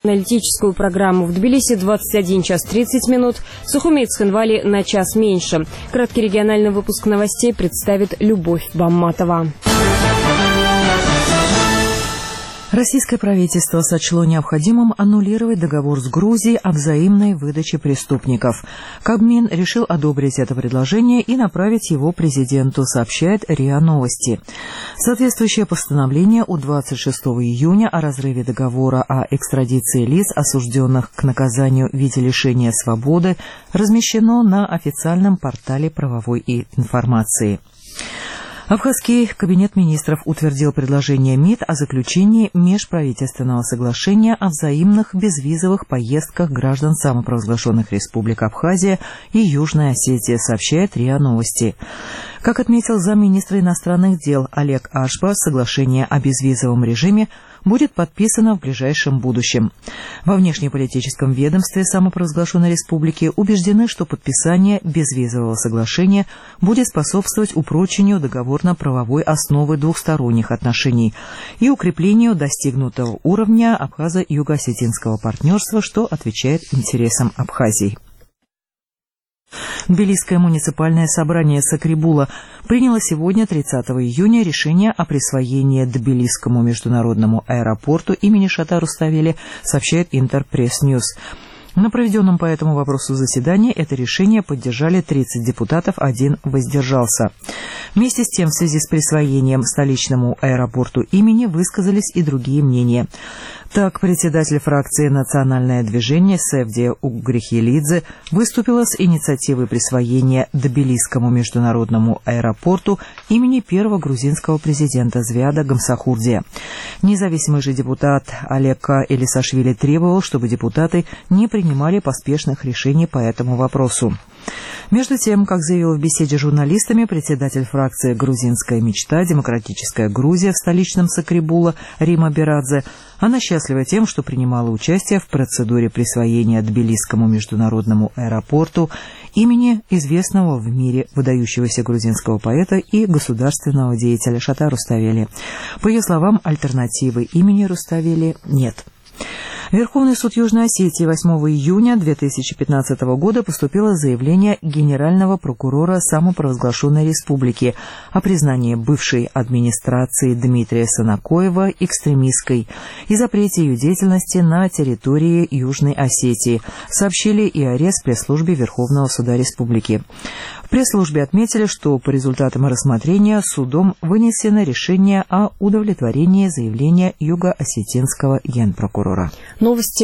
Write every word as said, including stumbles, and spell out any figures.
Аналитическую программу в Тбилиси двадцать один час тридцать минут, в Сухуми и Цхинвали на час меньше. Краткий региональный выпуск новостей представит Любовь Бамматова. Российское правительство сочло необходимым аннулировать договор с Грузией о взаимной выдаче преступников. Кабмин решил одобрить это предложение и направить его президенту, сообщает РИА Новости. Соответствующее постановление от двадцать шестого июня о разрыве договора о экстрадиции лиц, осужденных к наказанию в виде лишения свободы, размещено на официальном портале правовой информации. Абхазский кабинет министров утвердил предложение МИД о заключении межправительственного соглашения о взаимных безвизовых поездках граждан самопровозглашенных республик Абхазия и Южная Осетия, сообщает РИА Новости. Как отметил замминистра иностранных дел Олег Ашба, соглашение о безвизовом режиме будет подписано в ближайшем будущем. Во внешнеполитическом ведомстве самопровозглашенной республики убеждены, что подписание безвизового соглашения будет способствовать упрочению договорно-правовой основы двухсторонних отношений и укреплению достигнутого уровня абхазо-юго-осетинского партнерства, что отвечает интересам Абхазии. Тбилисское муниципальное собрание Сакрибула приняло сегодня, тридцатого июня, решение о присвоении Тбилисскому международному аэропорту имени Шата Руставели, сообщает Интерпресс-Ньюс. На проведенном по этому вопросу заседании это решение поддержали тридцать депутатов, один воздержался. Вместе с тем, в связи с присвоением столичному аэропорту имени высказались и другие мнения. Так, председатель фракции «Национальное движение» Севдия Угрихилидзе выступила с инициативой присвоения Тбилисскому международному аэропорту имени первого грузинского президента Звиада Гамсахурдия. Независимый же депутат Алекка Элисашвили требовал, чтобы депутаты не принимали поспешных решений по этому вопросу. Между тем, как заявил в беседе с журналистами председатель фракции «Грузинская мечта. Демократическая Грузия» в столичном Сакрибула Рима Берадзе, она счастлива тем, что принимала участие в процедуре присвоения Тбилисскому международному аэропорту имени известного в мире выдающегося грузинского поэта и государственного деятеля Шата Руставели. По ее словам, альтернативы имени Руставели нет. Верховный суд Южной Осетии восьмого июня две тысячи пятнадцатого года поступило заявление генерального прокурора самопровозглашенной республики о признании бывшей администрации Дмитрия Санакоева экстремистской и запрете ее деятельности на территории Южной Осетии, сообщили и о пресс-службе Верховного суда республики. В пресс-службе отметили, что по результатам рассмотрения судом вынесено решение о удовлетворении заявления юго-осетинского генпрокурора. Новости